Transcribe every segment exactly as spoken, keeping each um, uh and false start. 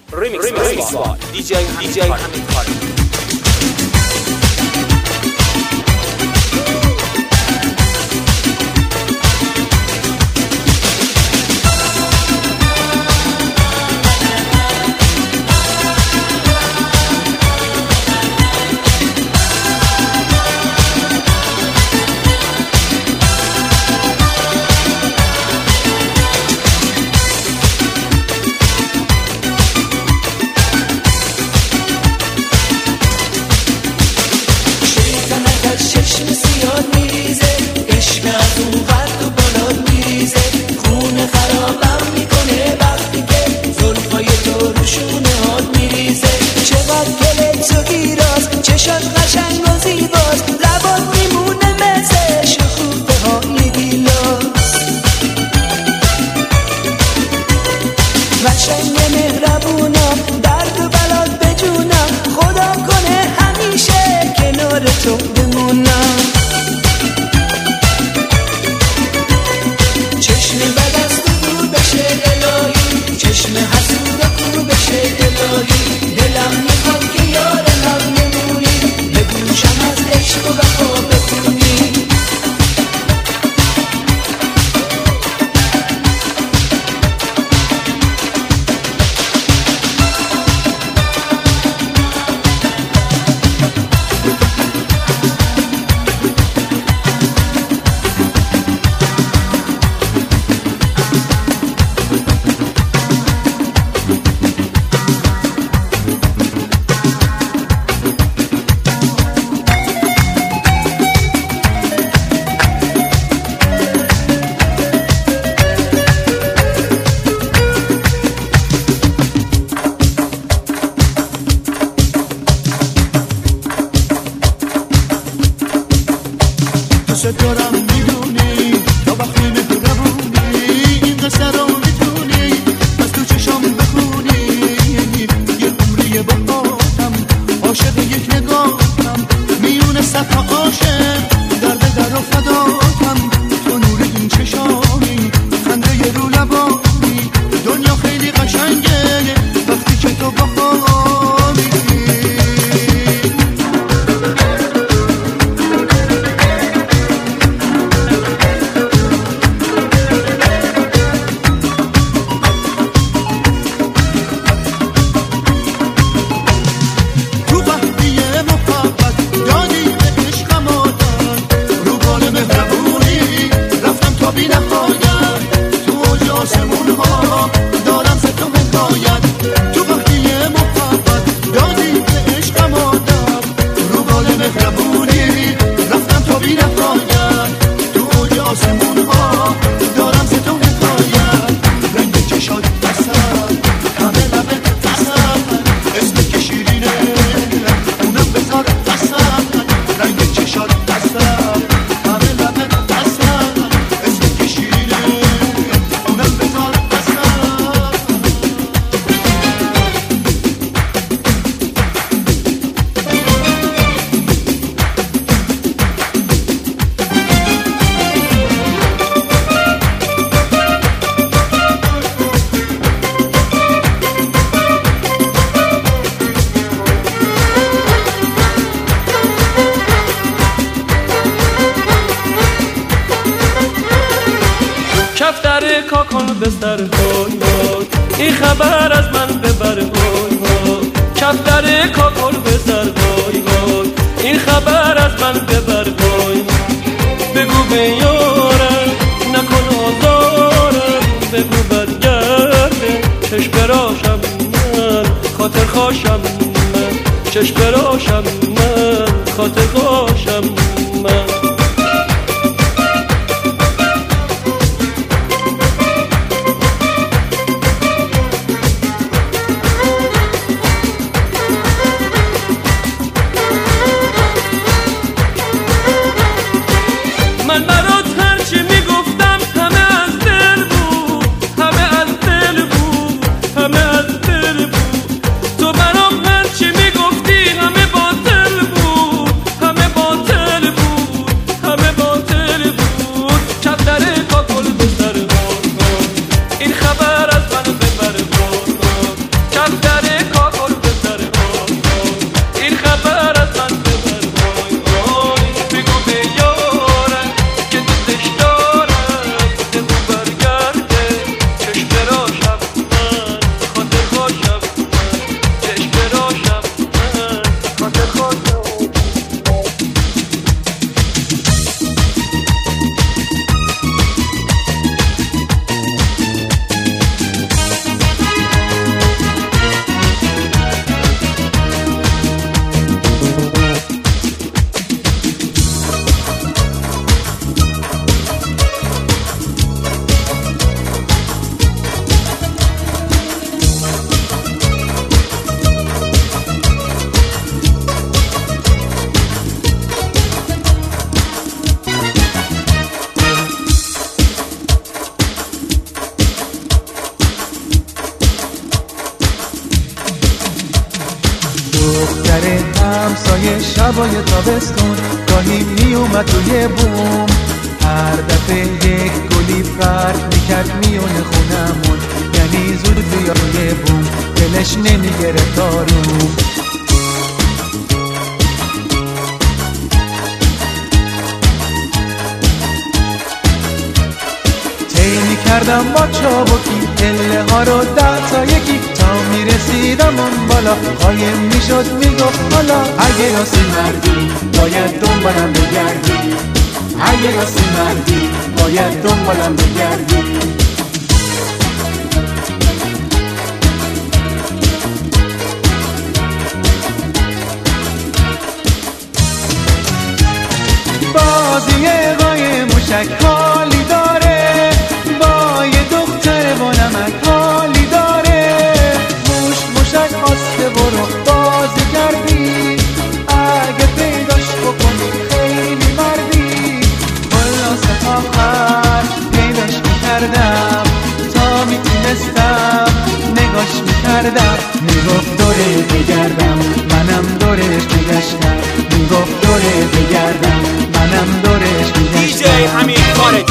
Remix by دی جی همین کاری. کفتر کاکل بستر های های این خبر از من ببر های های کفتر کاکل بستر های های این خبر از من ببر های بگو به یارم نکن آزارم بگو برگرده چشم براشم من خاطر خواشم من چشم براشم من خاطر خواشم من همه باطل بود همه باطل بود کفتر کاکل به سر وای وای این خبر از من ببر وای وای بگو به یارم که دوستش دارم بگو برگرده چشم راشم من خاطر خوشم من چشم راشم من خاطر خوشم دختر همسایه شبای تابستون گاهی می اومد توی بوم هر دفعه یک گلی فرق میکرد میونه خونمون یعنی زود بیا روی بوم دلش نمیگرفت آروم طی کردم با چابکی پله ها رو ده تا یکی تا میرسیدم اون بالا قایم میشد میگفت حالا اگه راستی مردی باید دنبالم بگردی اگه راستی مردی باید دنبالم بگردی بازی قایم موشک حالی داره با یه دختر با نمک حالی داره موش موشک آسته برو بازی کردی اگه پیداش بکنی خیلی مردی خلاصه آخر پیداش میکردم تا میتونستم نگاش میکردم میگفت دوره بگردم منم دورش میگشتم میگفت دوره بگردم منم دورش میگشتم دی جی همین کاره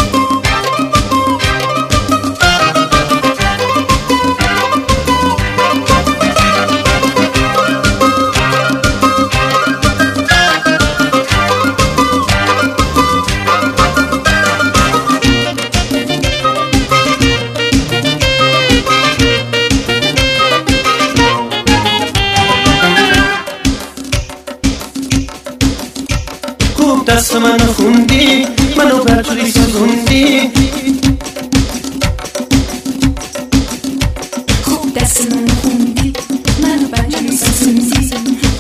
دست منو خوندی منو برجوری سوزوندی خوب دست منو خوندی منو برجوری سوزوندی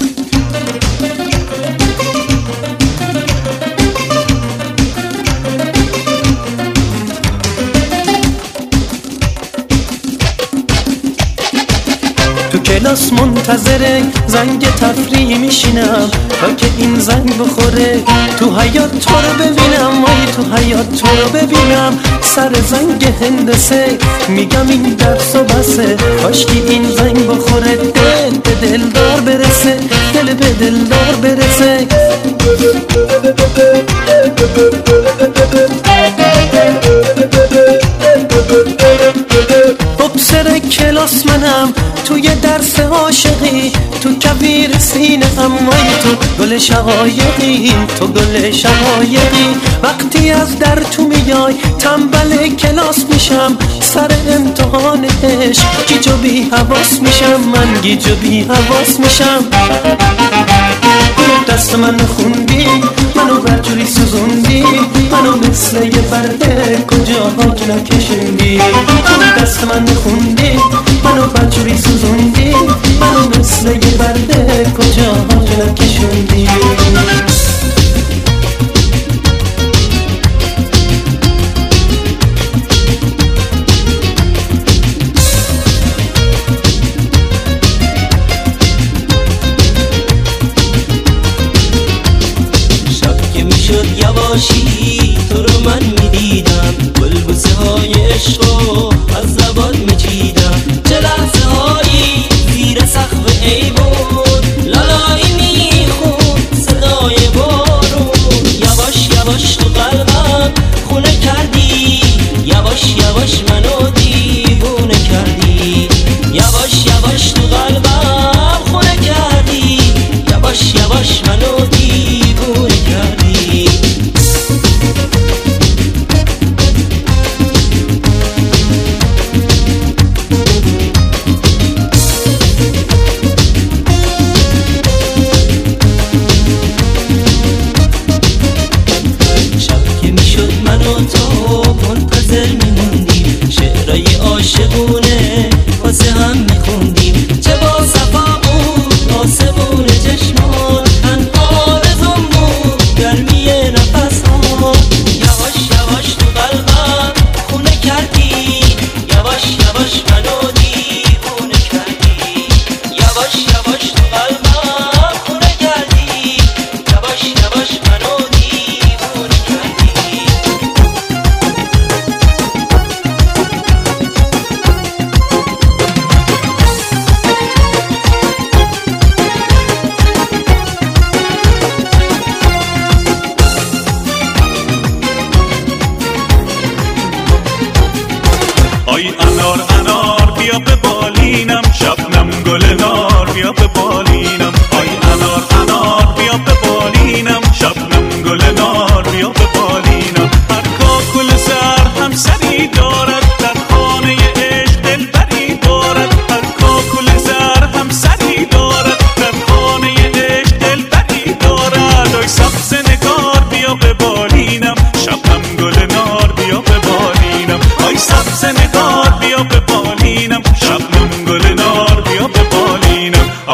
تو کلاس منتظر زنگ تفریح میشینم تا که این زنگ بخوره تو حیات تو رو ببینم وای تو حیات تو رو ببینم سر زنگ هندسه میگم این درس و بسه کاشکی این زنگ بخوره دل به دلدار برسه دل به دلدار برسه بکسر کلاس منم توی درس عاشقی تو کویر سینه همای تو گل شقایقی تو گل شقایقی وقتی از در تو میای تنبل کلاس میشم سر امتحان عشق گیج و بی حواس میشم من گیج و بی حواس میشم دست من خوندی منو برجوری سوزوندی منو مثل یه برده کجا که نکشوندی دست من خوندی منو برجوری سوزوندی منو مثل یه برده کجا که نکشوندی یواشی تو رو من میدیدم گلبوسه های عشق از زبان میچیدم چه لحظه هایی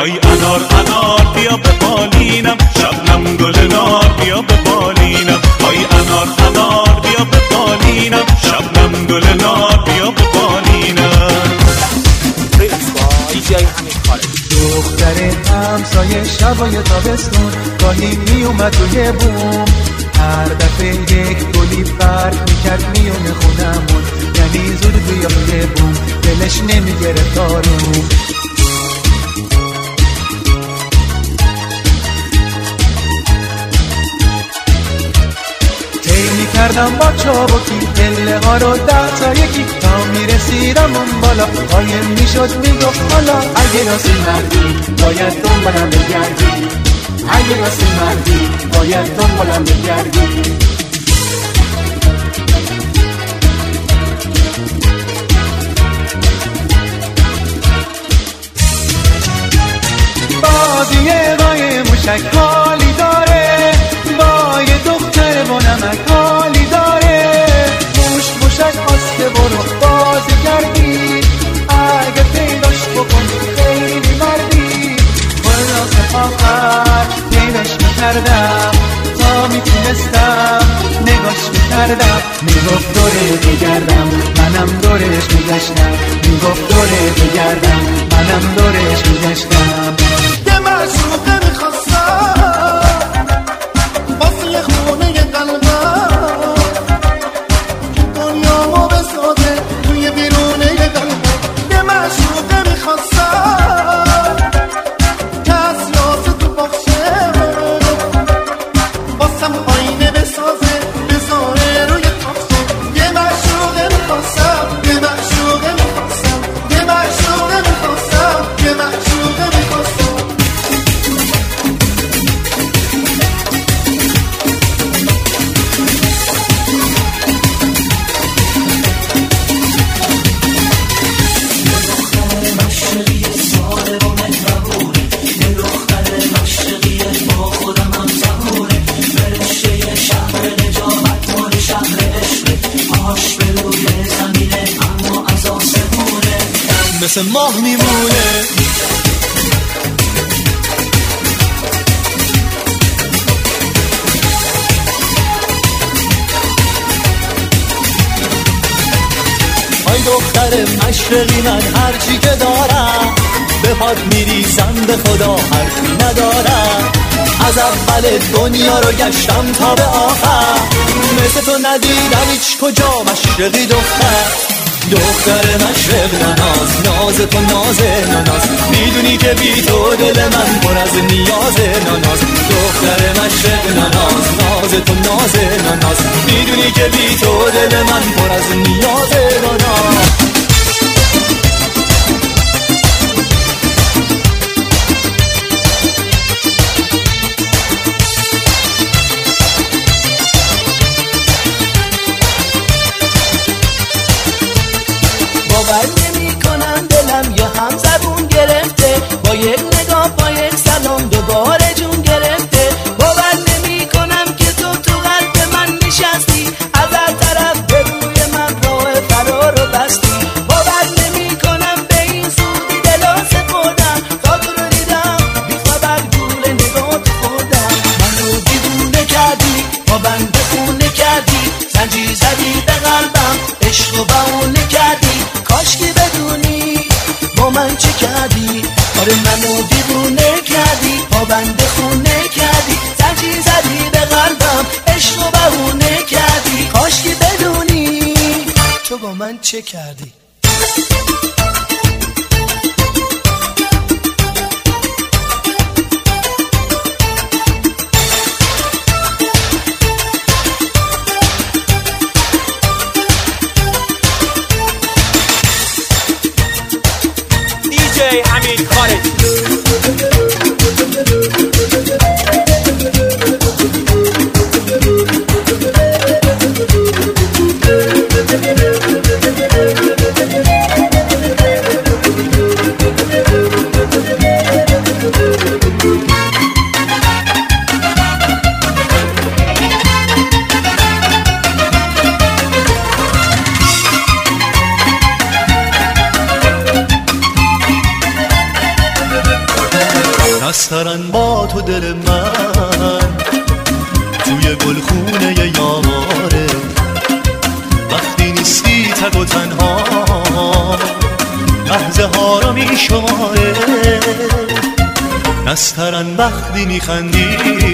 های انار انار بیا به بالینم، شبنم گل نار بیا به بالینم، های انار انار بیا به بالینم، شبنم گل نار بیا به بالینم. دی جی حمید خالد. دختر همسایه شبای تابستون گاهی می اومد روی بوم، هر دفعه یک گلی فرق میکرد میونه خونمون، یعنی زود بیا روی بوم دلش نمیگرفت آروم. کردم با چابکی پله ها رو ده تا یکی تا میرسیدم اون بالا، قایم میشد میگفت حالا اگه راستی مردی باید دنبالم بگردی، اگه راستی مردی باید دنبالم بگردی. بازی قای موشک حالی داره، با یه دختر با نمک حالی داره، موش موشک آسته برو بازی کردی، اگه پیداش بکن خیلی مردی. خلاص آخر پیداش میکردم تا میتونستم نگاش میکردم، میگفت دوره بگردم منم دورش میگشتم، میگفت دوره بگردم منم دورش میگشتم. یه معشوقه میخواستم واسه یه خونه قلبم، دنیامو بسازه توی بیرونه قلبم. یه معشوقه میخواستم که از یاسه تو باخشه واسم آینه بسازه بذاره روی تاخته. یه معشوقه میخواستم، یه معشوقه میخواستم، یه معشوقه میخواستم، یه معشوقه میخواستم. مثل ماه میمونه آی دختر مشرقی من هرچی که دارم به پاد میریزم به خدا حرفی ندارم، از اول دنیا رو گشتم تا به آخر، مثل تو ندیدم هیچ کجا مشرقی دختر. دختر مشرق ناز، ناز تو ناز ناز، میدونی که بی تو دل من پر از نیاز ناز. دختر مشرق ناز، ناز تو ناز ناز، میدونی که بی تو دل من پر از نیاز ناز. باور نمی کنم دلم یا هم زبون گرفته، با یک نگاه با یک سلام دوباره جون گرفته. باور نمی کنم که تو تو قلب من نشستی، از هر طرف به روی من راه فرار رو بستی. باور نمی کنم به این زودی دلو سپردم، تا تو رو دیدم بی خبر گول نگات خوردم. منو دیوونه کردی، با بنده خونه کردی، زنجیر زدی به قلبم، عشق و بهونه کردی. کاشکی بدونی با من چه کردی، آره منو دیوونه کردی، پابند خونه کردی، زنجیر زدی به قلبم، عشق و بهونه کردی. کاشکی بدونی تو با من چه کردی. حمید خالد. نسترن با تو دل من توی گلخونه یاره، وقتی نیستی تک و تنها لحظه ها رو می شماره. نسترن وقتی می خندی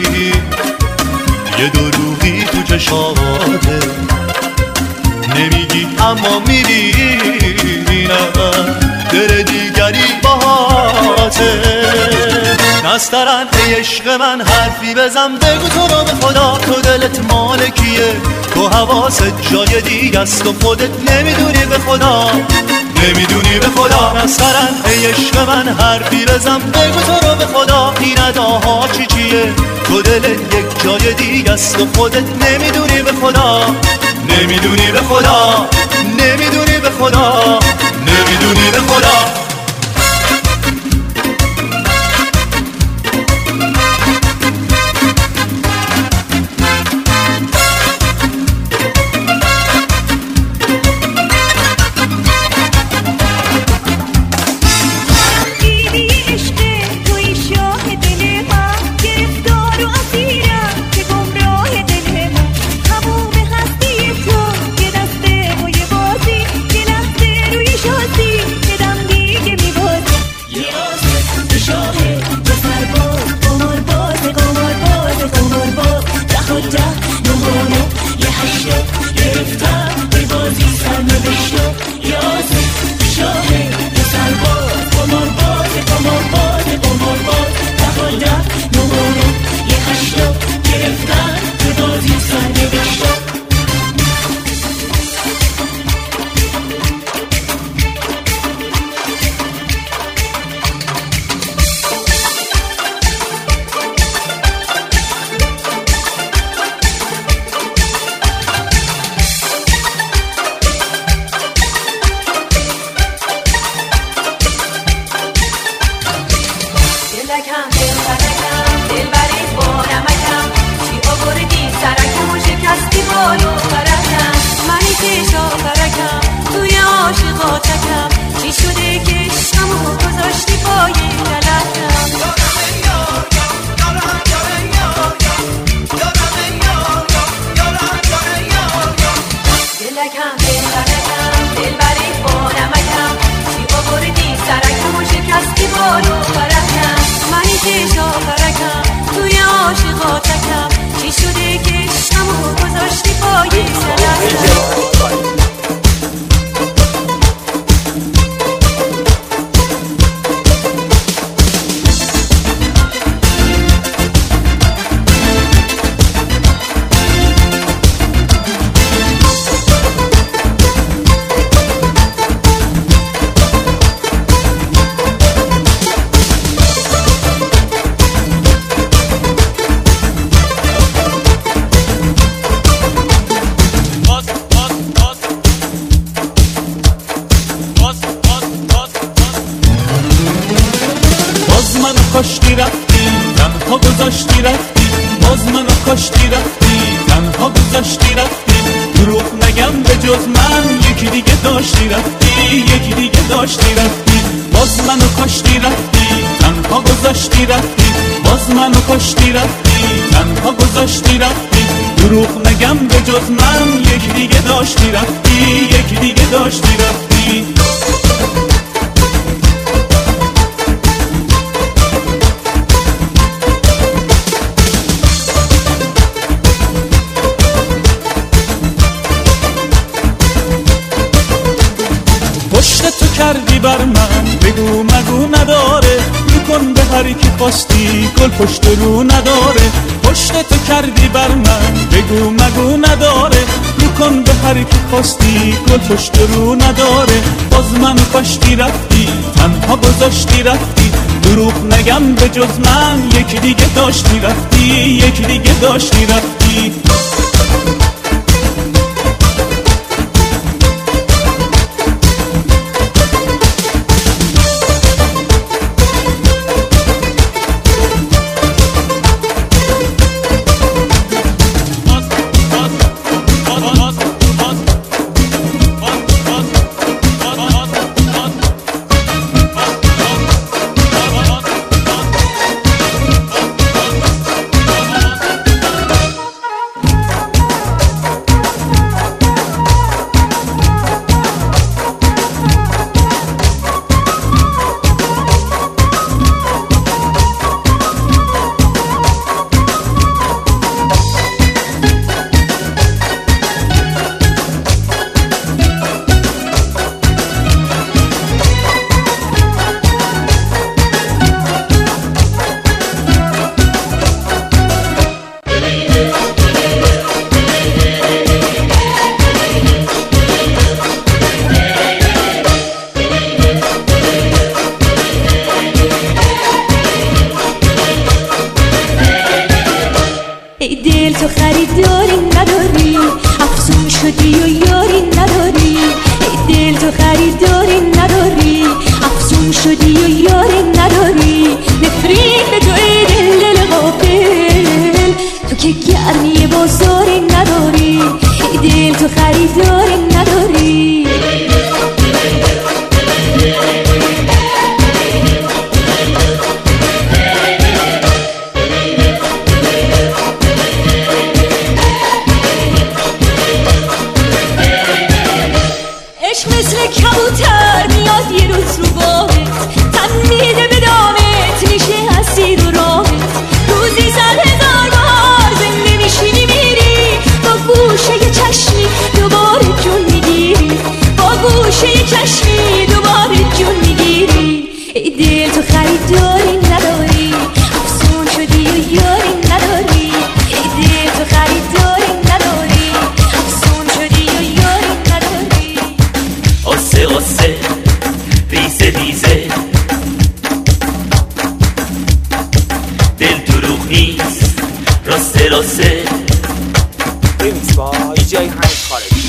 یه دروغی تو چشاته، نمیگی اما میبینم دل دیگری باهاته. نسترن ای عشق من حرفی بزن بگو تو رو به خدا تو دلت مال کیه، تو حواست جای دیگه است و خودت نمیدونی به خدا، نمیدونی به خدا. نسترن ای عشق من حرفی بزن بگو تو رو به خدا این اداها چی چیه، تو دلت یک جای دیگه است و خودت نمیدونی به خدا، نمیدونی به خدا، نمیدونی به خدا، نمیدونی به خدا. کاشتی رفتی تنها گذاشتی رفتی، باز منو کاشتی رفتی تنها گذاشتی رفتی. دروغ نگم به جز من یکی دیگه داشتی رفتی، یکی دیگه داشتی رفتی. باز منو کاشتی رفتی تنها گذاشتی رفتی، باز منو کاشتی رفتی تنها گذاشتی رفتی. دروغ نگم به جز من یکی دیگه داشتی رفتی، یکی دیگه داشتی رفتی. پشت تو کردی بر من بگو مگو نداره، میکن به هر کی خواستی گل پشت رو نداره. پشت تو کردی بر من بگو مگو نداره، میکن به هر کی خواستی گل پشت رو نداره. باز من کاشتی رفتی تنها گذاشتی رفتی، دروغ نگم به جز من یکی دیگه داشتی رفتی، یکی دیگه داشتی رفتی. ای دل تو خریداری نداری، افسون شدی و یاری نداری. ای دل تو خریداری نداری، افسون شدی و یاری نداری. نفرین به تو ای دل دل غافل، تو که گرمی بازاری نداری. ای دل تو خریداری نداری. عشق مثل کبوتر میاد یه روز رو باغت، تن میده به دامت، میشه اسیر و راهت. روزی صد هزار بار زنده میشینی میری، با گوشه یه چشمی دوباره جون میگیری. با گوشه یه چشمی دوباره جون میگیری. ای دل تو خریداری نداری، افسون شدی و یاری نداری. ای دل تو خریداری نداری، افسون شدی و یاری نداری. آسه آسه ریزه ریزه، دل دروغ نیست راسته راسته. Remix با دی جی حمید خالدی.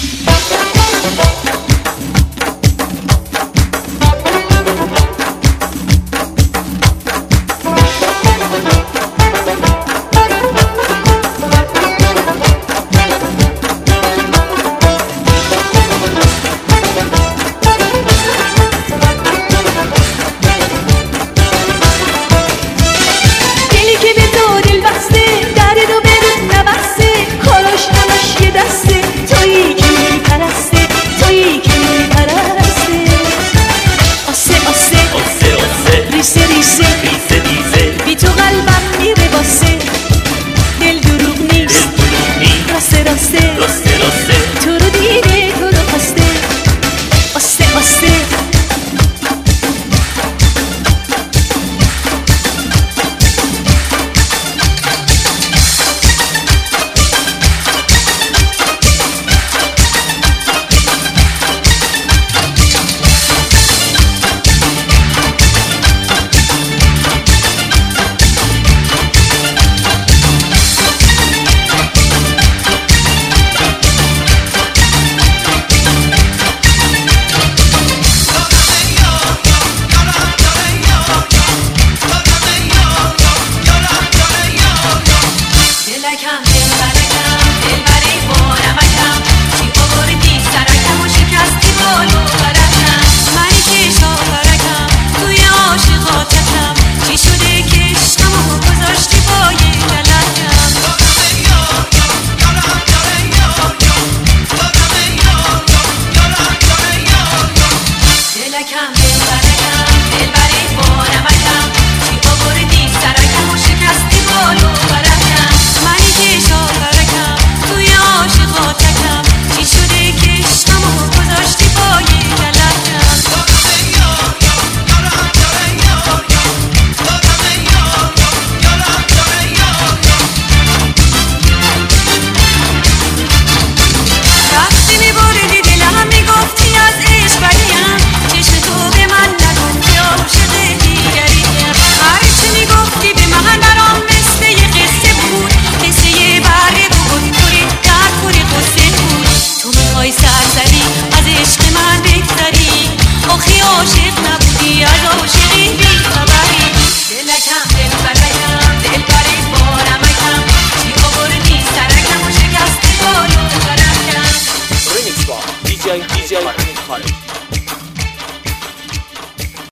دی جی حمید خالدی.